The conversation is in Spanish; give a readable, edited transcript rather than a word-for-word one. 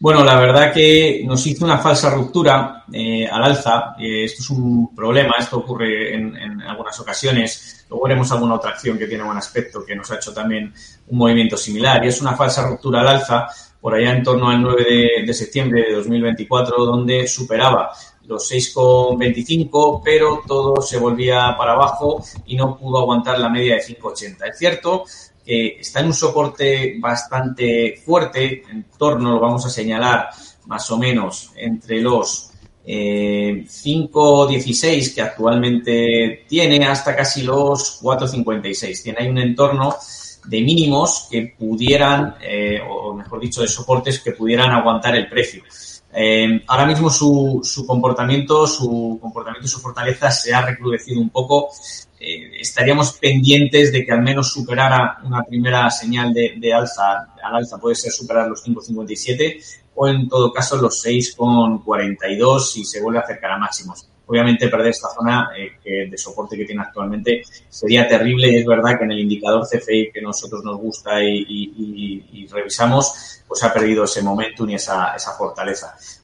Bueno, la verdad que nos hizo una falsa ruptura al alza. Esto es un problema, esto ocurre en algunas ocasiones. Luego veremos alguna otra acción que tiene buen aspecto, que nos ha hecho también un movimiento similar. Y es una falsa ruptura al alza, por allá en torno al 9 de septiembre de 2024, donde superaba los 6,25, pero todo se volvía para abajo y no pudo aguantar la media de 5,80. Es cierto que está en un soporte bastante fuerte, en torno, lo vamos a señalar, más o menos entre los 5,16 que actualmente tiene hasta casi los 4,56. Tiene ahí un entorno de mínimos que pudieran, o mejor dicho, de soportes que pudieran aguantar el precio. Ahora mismo su comportamiento y su fortaleza se ha recrudecido un poco. Estaríamos pendientes de que al menos superara una primera señal de alza, al alza puede ser superar los 5,57 o en todo caso los 6,42 si se vuelve a acercar a máximos. Obviamente perder esta zona de soporte que tiene actualmente sería terrible y es verdad que en el indicador CFI que nosotros nos gusta y revisamos, pues ha perdido ese momentum y esa fortaleza.